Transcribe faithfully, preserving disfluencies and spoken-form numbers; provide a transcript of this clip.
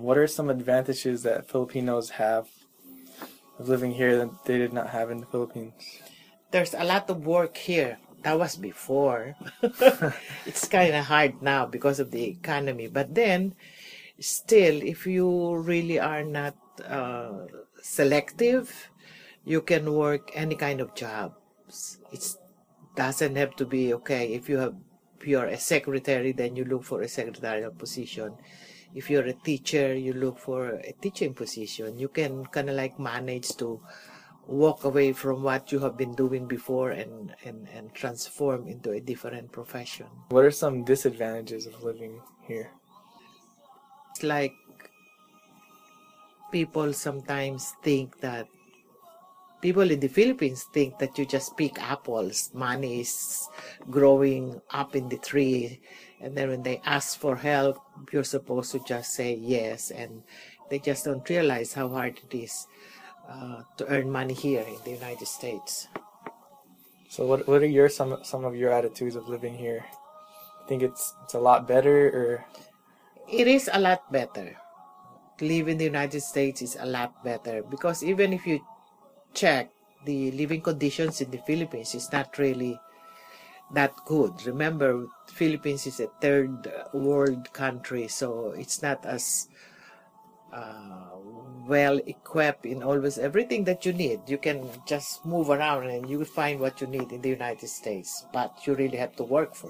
what are some advantages that Filipinos have of living here that they did not have in the Philippines? There's a lot of work here. That was before. It's kind of hard now because of the economy. But then, still, if you really are not uh, selective, you can work any kind of jobs. It doesn't have to be, okay, if you have, if you're a secretary, then you look for a secretarial position. If you're a teacher, you look for a teaching position. You can kind of like manage to walk away from what you have been doing before and, and, and transform into a different profession. What are some disadvantages of living here? It's like people sometimes think that, people in the Philippines think that you just pick apples. Money is growing up in the tree. And then when they ask for help, you're supposed to just say yes. And they just don't realize how hard it is uh, to earn money here in the United States. So what what are your some some of your attitudes of living here? I think it's it's a lot better, or it is a lot better. To live in the United States is a lot better because even if you check, the living conditions in the Philippines is not really that good. Remember, Philippines is a third world country, so it's not as uh, well equipped in always everything that you need. You can just move around and you will find what you need in the United States, but you really have to work for it.